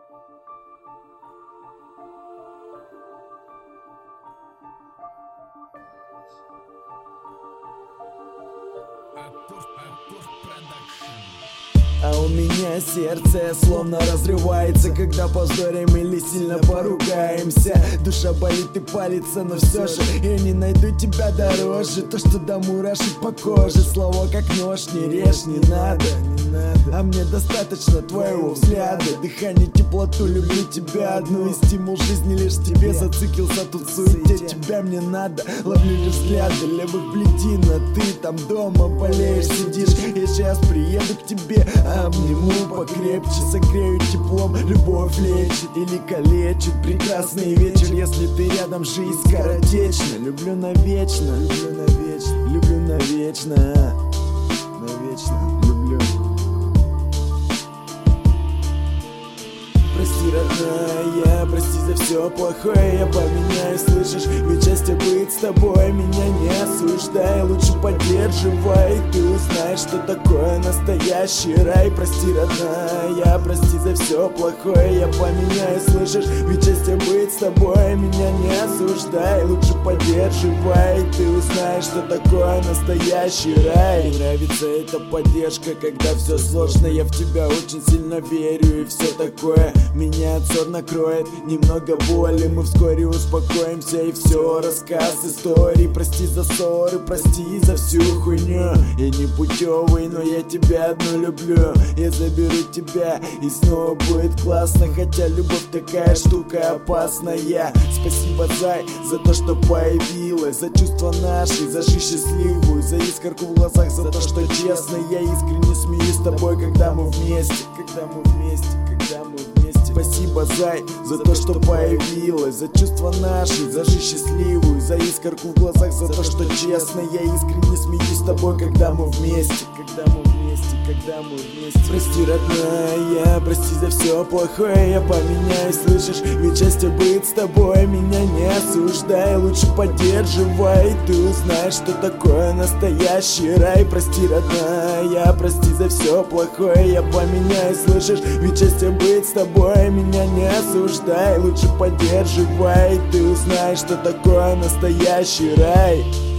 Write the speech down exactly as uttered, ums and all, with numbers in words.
А у меня сердце словно разрывается, когда позорим или сильно поругаемся. Душа болит и палится, но все же я не найду тебя дороже. То, что до мурашек по коже, слова как нож, не режь, не надо, не надо. А мне достаточно твоего взгляда, дыхание, теплоту, люблю тебя одну. И стимул жизни лишь в тебе, зациклился тут в суете. Тебя мне надо, ловлю лишь взгляды левых бледин, а ты там дома болеешь, сидишь. Я сейчас приеду к тебе, обниму покрепче, согрею теплом, любовь лечит или калечит. Прекрасный вечер, если ты рядом, жизнь скоротечна. Люблю навечно, люблю навечно, люблю навечно, навечно люблю. Прости, родная, прости за все плохое, я поменяю, слышишь? Ведь счастье быть с тобой, меня не осуждай, лучше поддерживай. Ты узнаешь, что такое настоящий рай. Прости, родная, прости за все плохое, я поменяю, слышишь? Ведь счастье быть с тобой, меня не осуждай, лучше поддерживай. Ты узнаешь, что такое настоящий рай. Мне нравится эта поддержка, когда все сложно, я в тебя очень сильно верю и все такое. Меня отзор накроет, немного боли, мы вскоре успокоимся и все. Рассказ истории, прости за ссоры, прости за всю хуйню. Я не путевый, но я тебя одну люблю. Я заберу тебя и снова будет классно, хотя любовь такая штука опасная. Спасибо, зай, за то, что появилась, за чувства наши, за жизнь счастливую, за искорку в глазах, за то, что честно. Я искренне смеюсь с тобой, когда мы вместе, когда мы вместе, когда мы вместе. Спасибо, зай, за то, что появилась, за чувства наши, за жизнь счастливую, за искорку в глазах, за то, что честно. Я искренне смеюсь с тобой, когда мы вместе, когда мы вместе, когда мы вместе. Прости, родная, прости за все плохое, я поменяю, слышишь? Ведь счастье быть с тобой, меня не осуждай, лучше поддерживай. Ты узнаешь, что такое настоящий рай. Прости, родная, прости за все плохое, я поменяю, слышишь? Ведь счастье быть с тобой, меня не осуждай, лучше поддерживай. Ты узнаешь, что такое настоящий рай.